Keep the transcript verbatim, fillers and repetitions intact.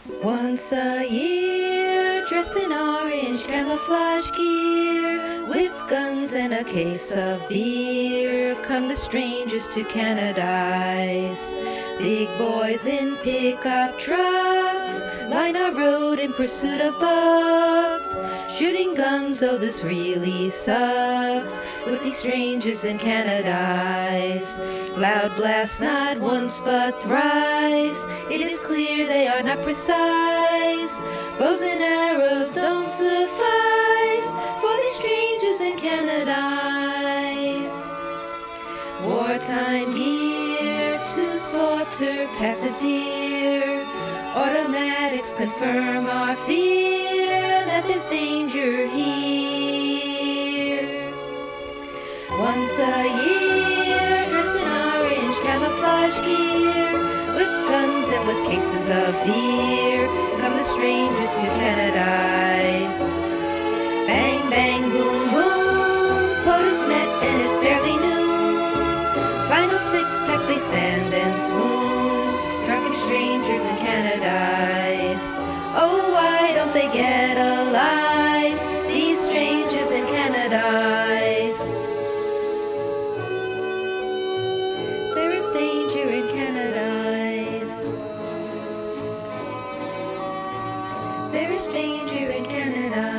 Once a year, dressed in orange camouflage gear, with guns and a case of beer, come the strangers to Canadice. Big boys in pickup trucks line our road in pursuit of bucks, shooting guns, oh this really sucks, with these strangers in Canadice. Loud blasts not once but thrice, it is clear they are not precise. Bows and arrows don't suffice for these strangers in Canadice. Wartime gear to slaughter passive deer, automatics confirm our fear that there's danger here. Once a year, dressed in orange camouflage gear, with guns and with cases of beer, come the strangers to Canadice. Bang, bang, boom, boom, quota's met and it's barely noon. Final six-pack they stand and swoon, drunken strangers in Canadice. Oh, why don't they get alive, these strangers in Canadice? There is danger in Canadice. There is danger in Canada.